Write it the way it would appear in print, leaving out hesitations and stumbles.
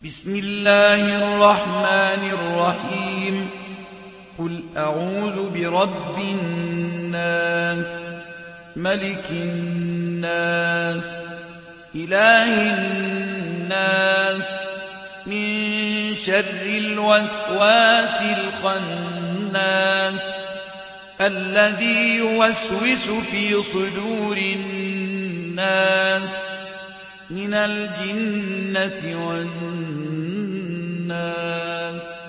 بسم الله الرحمن الرحيم قل أعوذ برب الناس ملك الناس إله الناس من شر الوسواس الخناس الذي يوسوس في صدور الناس من الجنة والناس